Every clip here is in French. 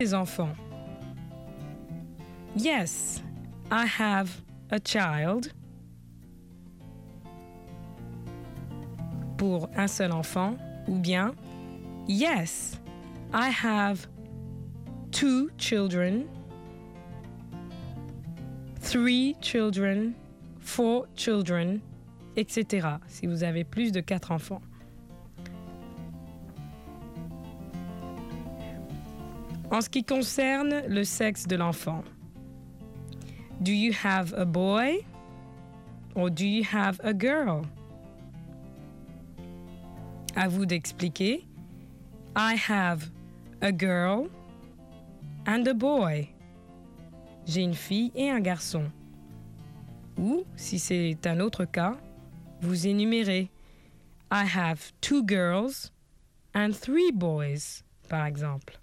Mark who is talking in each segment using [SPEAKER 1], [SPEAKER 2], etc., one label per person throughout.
[SPEAKER 1] des enfants. Yes, I have a child. Pour un seul enfant. Ou bien, yes, I have 2 children, 3 children, 4 children, etc. Si vous avez plus de 4 enfants. En ce qui concerne le sexe de l'enfant, do you have a boy or do you have a girl? À vous d'expliquer. I have a girl and a boy. J'ai une fille et un garçon. Ou, si c'est un autre cas, vous énumérez. I have 2 girls and 3 boys, par exemple.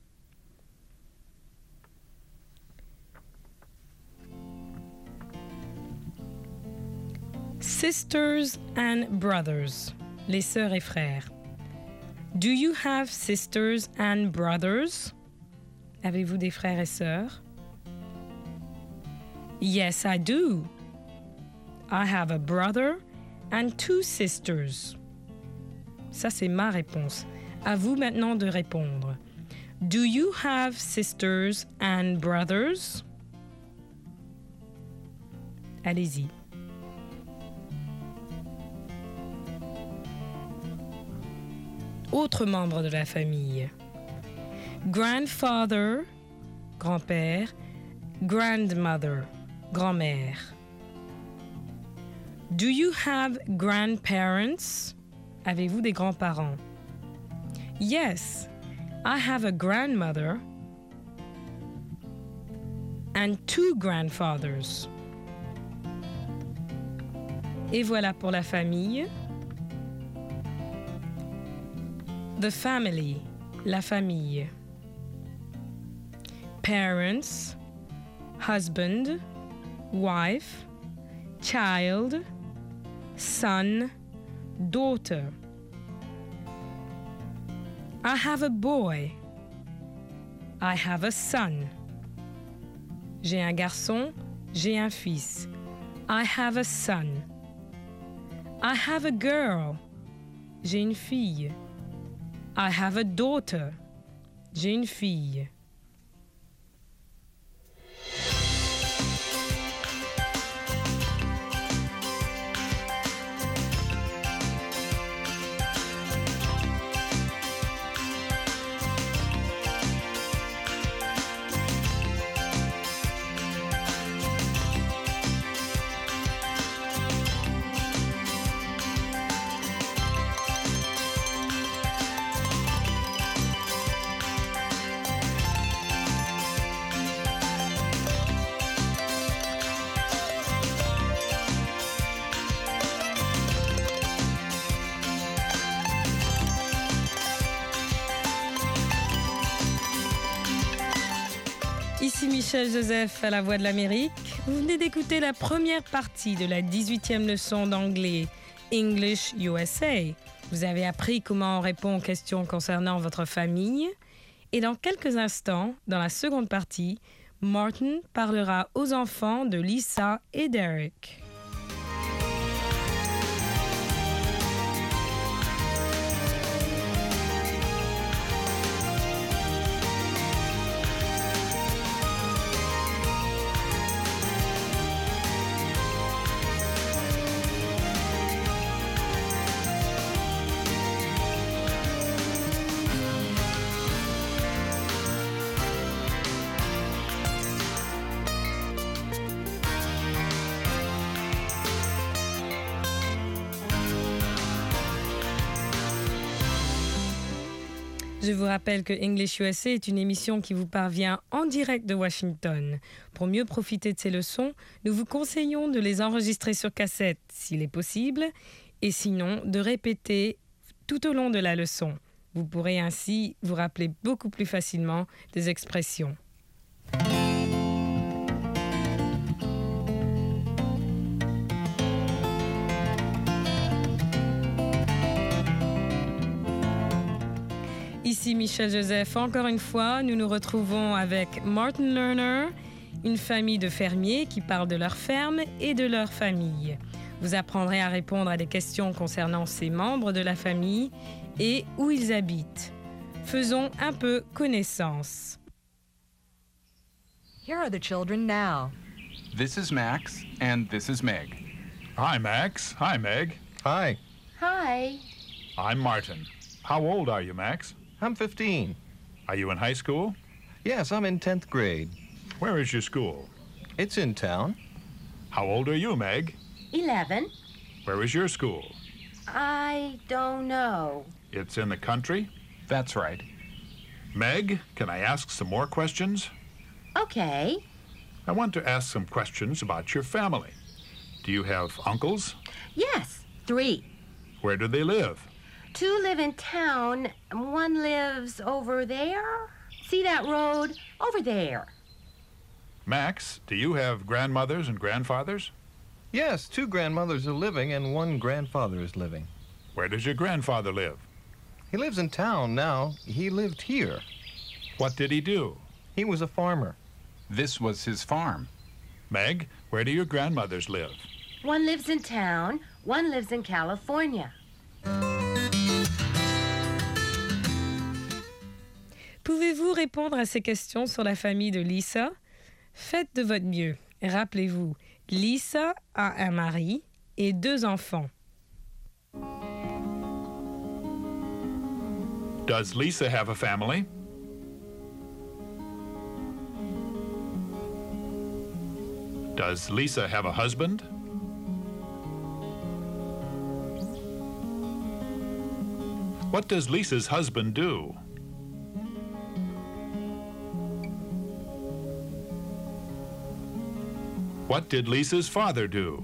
[SPEAKER 1] Sisters and brothers, les sœurs et frères. Do you have sisters and brothers? Avez-vous des frères et sœurs? Yes, I do. I have a brother and 2 sisters. Ça, c'est ma réponse. À vous maintenant de répondre. Do you have sisters and brothers? Allez-y. Autres membres de la famille. Grandfather, grand-père. Grandmother, grand-mère. Do you have grandparents? Avez-vous des grands-parents? Yes, I have a grandmother and 2 grandfathers. Et voilà pour la famille. The family, la famille. Parents, husband, wife, child, son, daughter. I have a boy. I have a son. J'ai un garçon, j'ai un fils. I have a son. I have a girl. J'ai une fille. I have a daughter. J'ai une fille. Ici Michel Joseph à la Voix de l'Amérique. Vous venez d'écouter la première partie de la 18e leçon d'anglais English USA. Vous avez appris comment on répond aux questions concernant votre famille. Et dans quelques instants, dans la seconde partie, Martin parlera aux enfants de Lisa et Derek. Je vous rappelle que English USA est une émission qui vous parvient en direct de Washington. Pour mieux profiter de ces leçons, nous vous conseillons de les enregistrer sur cassette, s'il est possible, et sinon de répéter tout au long de la leçon. Vous pourrez ainsi vous rappeler beaucoup plus facilement des expressions. Ici Michel Joseph. Encore une fois, nous nous retrouvons avec Martin Lerner, une famille de fermiers qui parlent de leur ferme et de leur famille. Vous apprendrez à répondre à des questions concernant ces membres de la famille et où ils habitent. Faisons un peu connaissance.
[SPEAKER 2] Here are the children now.
[SPEAKER 3] This is Max, and this is Meg.
[SPEAKER 4] Hi, Max. Hi, Meg.
[SPEAKER 5] Hi,
[SPEAKER 6] Hi.
[SPEAKER 4] I'm Martin. How old are you, Max?
[SPEAKER 5] I'm 15.
[SPEAKER 4] Are you in high school?
[SPEAKER 5] Yes, I'm in 10th grade.
[SPEAKER 4] Where is your school?
[SPEAKER 5] It's in town.
[SPEAKER 4] How old are you, Meg?
[SPEAKER 6] 11.
[SPEAKER 4] Where is your school?
[SPEAKER 6] I don't know.
[SPEAKER 4] It's in the country?
[SPEAKER 3] That's right.
[SPEAKER 4] Meg, can I ask some more questions?
[SPEAKER 6] Okay.
[SPEAKER 4] I want to ask some questions about your family. Do you have uncles?
[SPEAKER 6] Yes, 3.
[SPEAKER 4] Where do they live?
[SPEAKER 6] 2 live in town. 1 lives over there. See that road? Over there.
[SPEAKER 4] Max, do you have grandmothers and grandfathers?
[SPEAKER 5] Yes, 2 grandmothers are living and 1 grandfather is living.
[SPEAKER 4] Where does your grandfather live?
[SPEAKER 5] He lives in town now. He lived here.
[SPEAKER 4] What did he do?
[SPEAKER 5] He was a farmer.
[SPEAKER 3] This was his farm.
[SPEAKER 4] Meg, where do your grandmothers live?
[SPEAKER 6] 1 lives in town. 1 lives in California.
[SPEAKER 1] Pouvez-vous répondre à ces questions sur la famille de Lisa? Faites de votre mieux. Rappelez-vous, Lisa a un mari et 2 enfants.
[SPEAKER 4] Does Lisa have a family? Does Lisa have a husband? What does Lisa's husband do? What did Lisa's father do?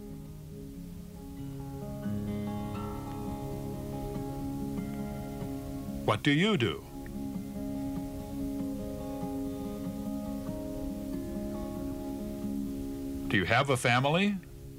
[SPEAKER 4] What do you do? Do you have a family?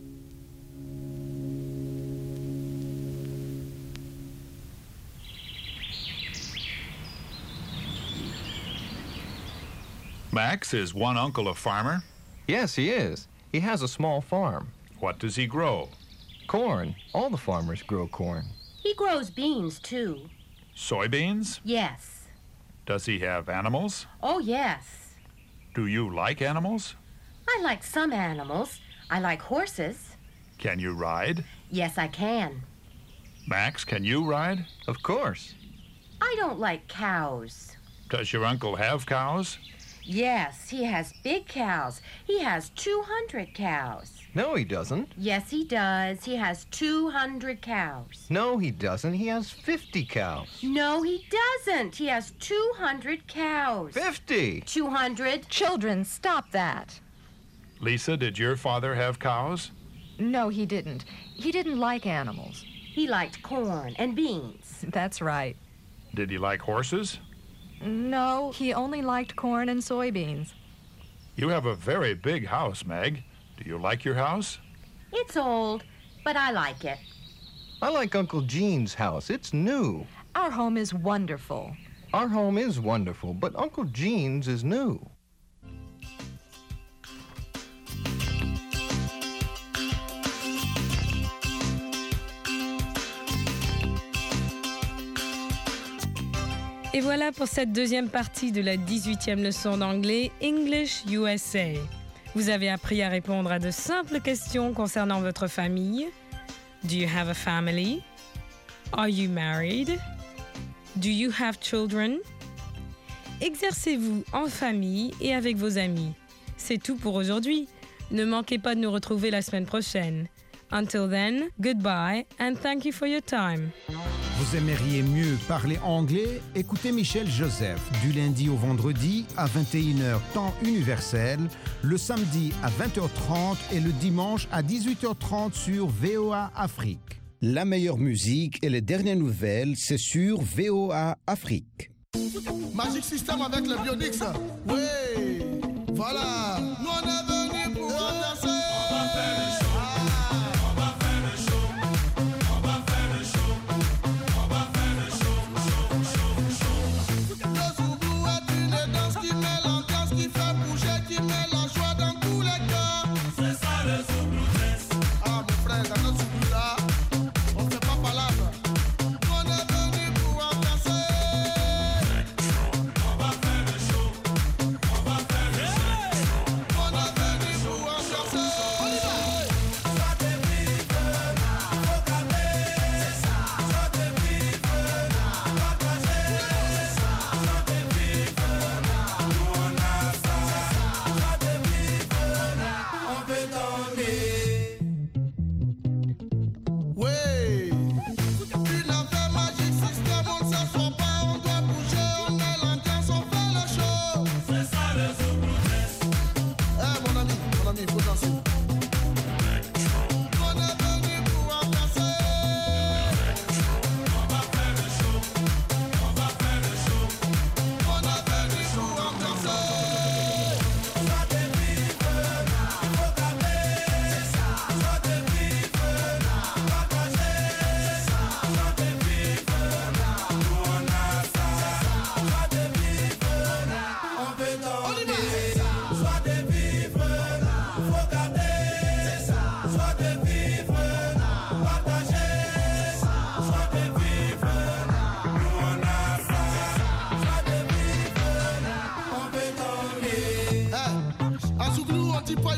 [SPEAKER 4] Max, is one uncle a farmer?
[SPEAKER 5] Yes, he is. He has a small farm.
[SPEAKER 4] What does he grow?
[SPEAKER 5] Corn. All the farmers grow corn.
[SPEAKER 6] He grows beans, too.
[SPEAKER 4] Soybeans?
[SPEAKER 6] Yes.
[SPEAKER 4] Does he have animals?
[SPEAKER 6] Oh, yes.
[SPEAKER 4] Do you like animals?
[SPEAKER 6] I like some animals. I like horses.
[SPEAKER 4] Can you ride?
[SPEAKER 6] Yes, I can.
[SPEAKER 4] Max, can you ride?
[SPEAKER 5] Of course.
[SPEAKER 6] I don't like cows.
[SPEAKER 4] Does your uncle have cows?
[SPEAKER 6] Yes, he has big cows. He has 200 cows.
[SPEAKER 5] No, he doesn't.
[SPEAKER 6] Yes, he does. He has 200 cows.
[SPEAKER 5] No, he doesn't. He has 50 cows.
[SPEAKER 6] No, he doesn't. He has 200 cows.
[SPEAKER 5] 50!
[SPEAKER 6] 200.
[SPEAKER 2] Children, stop that.
[SPEAKER 4] Lisa, did your father have cows?
[SPEAKER 2] No, he didn't. He didn't like animals.
[SPEAKER 6] He liked corn and beans.
[SPEAKER 2] That's right.
[SPEAKER 4] Did he like horses?
[SPEAKER 2] No, he only liked corn and soybeans.
[SPEAKER 4] You have a very big house, Meg. Do you like your house?
[SPEAKER 6] It's old, but I like it.
[SPEAKER 5] I like Uncle Gene's house. It's new.
[SPEAKER 2] Our home is wonderful.
[SPEAKER 5] Our home is wonderful, but Uncle Gene's is new.
[SPEAKER 1] Et voilà pour cette deuxième partie de la 18e leçon d'anglais English USA. Vous avez appris à répondre à de simples questions concernant votre famille. Do you have a family? Are you married? Do you have children? Exercez-vous en famille et avec vos amis. C'est tout pour aujourd'hui. Ne manquez pas de nous retrouver la semaine prochaine. Until then, goodbye and thank you for your time.
[SPEAKER 7] Vous aimeriez mieux parler anglais? Écoutez Michel Joseph du lundi au vendredi à 21h temps universel, le samedi à 20h30 et le dimanche à 18h30 sur VOA Afrique. La meilleure musique et les dernières nouvelles, c'est sur VOA Afrique.
[SPEAKER 8] Magic System avec le Bionix. Oui, voilà. Nous on est venus pour danser. On va faire le show. On va faire le show. On va faire le show. On va faire le show. Show, show, show.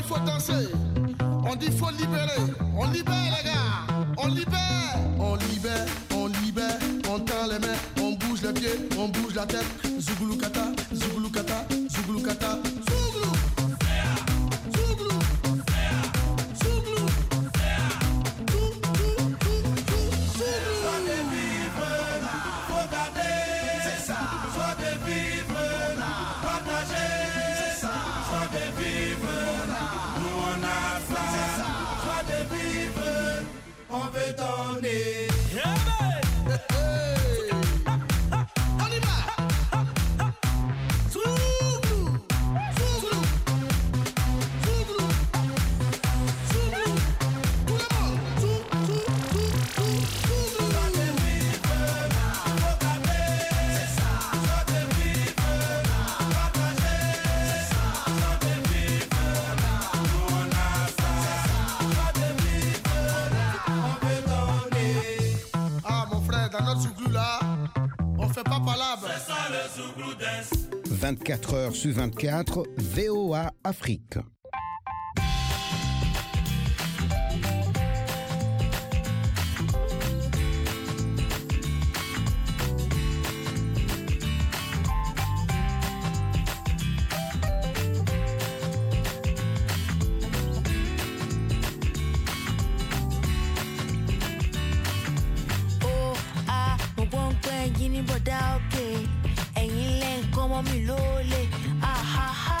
[SPEAKER 8] faut danser. On dit faut libérer. On libère les gars. On libère. On libère, on libère. On tend les mains, on bouge les pieds, on bouge la tête. Zouglou kata, zouglou kata, zouglou kata. Zouglou. Zouglou. Zouglou.
[SPEAKER 9] Soit de vivre, faut garder, c'est ça. Soit de vivre, partager, c'est ça. Soit de vivre, nous on a ça, c'est ça. Soit de vivre, on veut donner.
[SPEAKER 8] On y va. Zouglou. Zouglou. Zouglou. Zouglou. Tout le monde. Zouglou.
[SPEAKER 9] Soit de vivre, faut garder, c'est ça. Soit de vivre, partager, c'est ça. Soit de vivre, nous on a ça, c'est ça. Soit de vivre, on veut donner.
[SPEAKER 8] Ah, mon frère, dans notre zouglou là, on fait pas palabre.
[SPEAKER 9] C'est ça le Zouglou Dance.
[SPEAKER 7] 24 heures sur 24, VOA Afrique.
[SPEAKER 10] Oh, ah, mo gbọ́ ń pẹ́ yín ní bọ̀dá òkè. Ẹ̀yin lẹ́ ń kọ́ mọ́ mi lólè. Ah, ha, ha.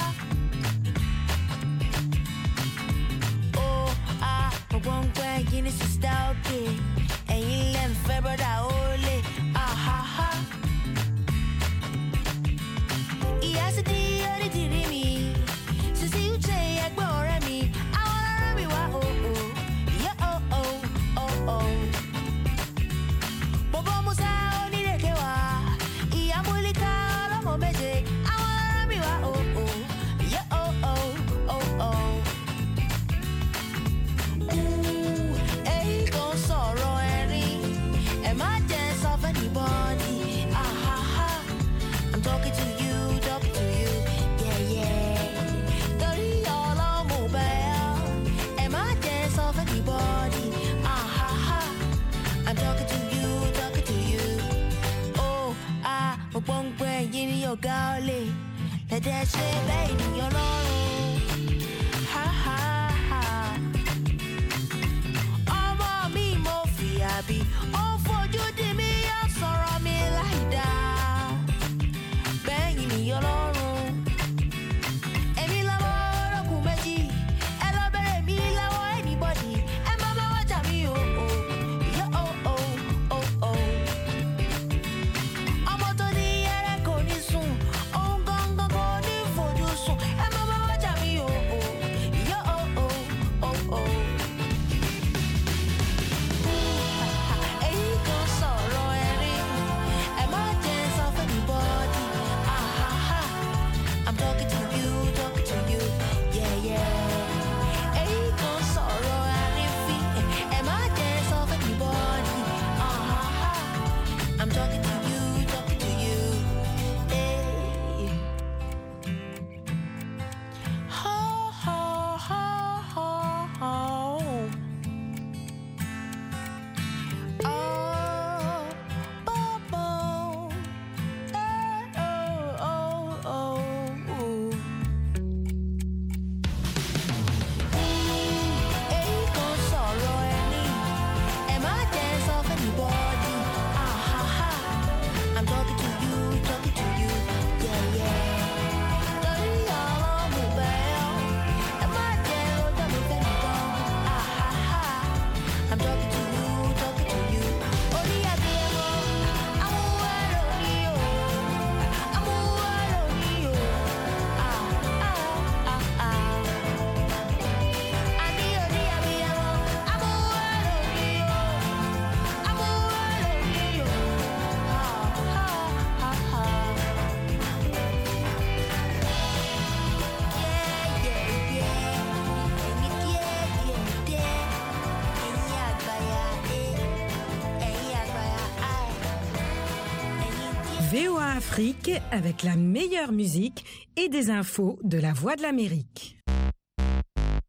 [SPEAKER 10] Oh, ah, mo gbọ́ ń pẹ́ yín ní sista òkè. Ẹ̀yin lẹ́ ń fẹ́ bọ́dà òlè. Ah, ha, ha. Ìyá sì di orí ti rí mi. Sisi Uche ẹgbẹ́ ọ̀rẹ́ mi. Àwọn ọ̀rẹ́ mi wá, oh, oh. Yeah, oh, oh, oh, oh. Bobo Musa onírèké wá, ìyá Múlíkà ọlọ́mọ méje, àwọn ará mi wá, oh oh, yeah, oh oh, oh oh. Èyí kan sọ̀rọ̀ ẹ̀rín, ẹ má jẹ́ sọ fún anybody, ah ha ha. I'm talking to you, yeah yeah. Torí ọlọ́mọ bẹ́ẹ̀, ẹ má jẹ́ sọ fún anybody, ah ha ha. I'm talking to you. Oh, ah, mo gbọ́ ń pẹ́ yín ní ọ̀gá ọ̀lẹ. Lẹ́dẹ̀ ṣe bẹ́ẹ̀ ènìyàn lọ́rùn. Ha ha ha. Ọmọ mi mo fìyà bí. Ó fojú di mí, ó sọ̀rọ̀ mi láì dáa. Bẹ́ẹ̀ ènìyàn lọ́rùn. Èmi lọ́wọ́ olókùn méjì. Ẹ lọ bẹ̀rẹ̀ mi lọ́wọ́ anybody. Ẹ má bá wájà mi o. Yeah, oh, oh, oh, oh. Ọmọ tó ní ẹrẹ́ kò ní sùn, òun gangan kò ní fojú sùn. Ẹ má bá wájà mi o. Yeah, oh, oh, oh, oh. Èyí kan sọ̀rọ̀ ẹ̀rín, ẹ má jẹ́ sọ fún anybody. Ah ha ha. I'm talking to you, yeah yeah. Èyí kan sọ̀rọ̀ àrífín, ẹ má jẹ́ sọ fún anybody. Ah ha ha. I'm talking to you, hey. Ho ho ho ho ho. Oh, Bobo. Oh, oh, oh, oh. Èyí kan sọ̀rọ̀ ẹni, ẹ má jẹ́ sọ fún anybody. Ah ha ha. I'm talking to you, yeah yeah. Torí ọlọ́mọ bẹ́ẹ̀, ẹ má jẹ́ lọ́jọ́ mi fẹ́ nìkan. Ah ha ha. I'm talking to you. Orí abiyamọ, amúwárò ni o. Amúwárò ni o. Ah ah ah ah. Àní orí abiyamọ, amúwárò ni o. Amúwárò ni o. Ah ah ah ah. Yeah yeah yeah. Ẹ̀yin àgbàyà, ẹ̀yin àgbàyà,
[SPEAKER 1] VOA Afrique avec la meilleure musique et des infos de la Voix de l'Amérique.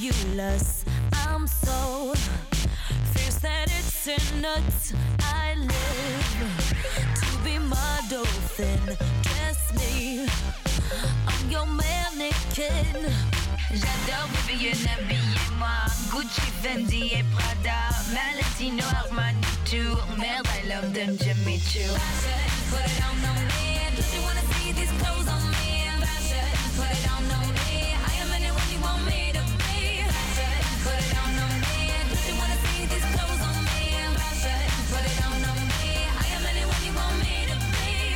[SPEAKER 10] fabulous. I'm so fierce that it's in nuts. I live to be my dolphin. Dress me, I'm your mannequin.
[SPEAKER 11] J'adore Vivienne, habillez-moi. Gucci, Fendi et Prada. Valentino, Armani, Tour. Merde, I love them, Jimmy Choo. Fashion, put it on me. Don't you wanna see these clothes on me? Fashion, put it on me. I am anyone you want me to be. Fashion, put it on me. Don't you wanna see these clothes on me? Fashion, put it on me. I am anyone you want me to be.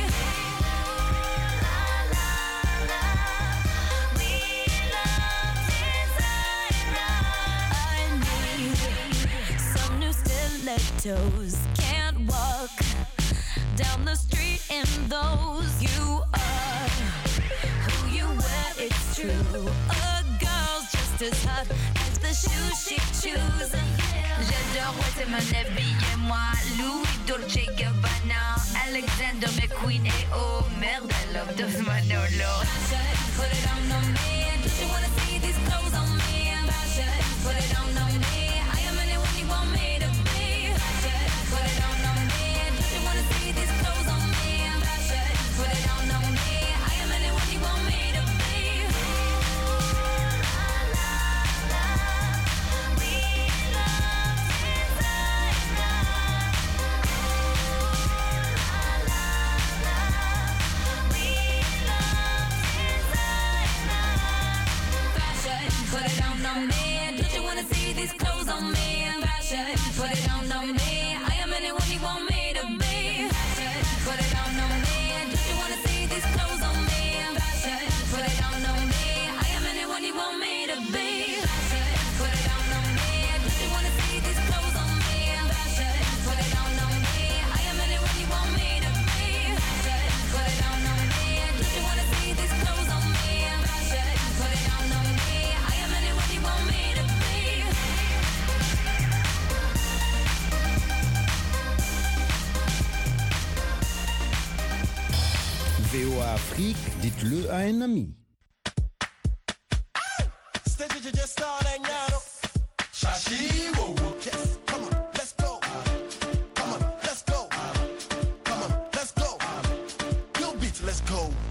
[SPEAKER 10] Stilettos, can't walk down the street in those. You are who you wear, it's true. A girl's just as hot as the shoes she chooses.
[SPEAKER 11] J'adore, ouais, c'est mon habillez-moi. Louis, Dolce Gabbana, Alexander McQueen et oh merde, I love those Manolo.
[SPEAKER 10] Fashion, put it on me. Don't you wanna see these clothes on me? Fashion, put it on me. I am anyone you want me to be. Fashion, put it on me. Don't you wanna see these clothes on me? Fashion, put it on me. I am anyone you want me to be.
[SPEAKER 11] Put it on me. Don't you wanna see these clothes on me? Fashion, put it on me. I am anyone you want me to be. Fashion, put it on me. Don't you wanna see these clothes on me? Fashion, put it on me. I am anyone you want me to be. Fashion, put it on me. Don't you wanna see these clothes on me? Fashion, put it on me. I am anyone you want me to be. Fashion, put it on me. Don't you wanna see these clothes on me? Fashion, put it on me. I am anyone you want me to be.
[SPEAKER 7] VOA Afrique, dites-le à un ami.
[SPEAKER 8] Yes, come on, let's go. Come on, let's go. Come on, let's go. Your beat, let's go.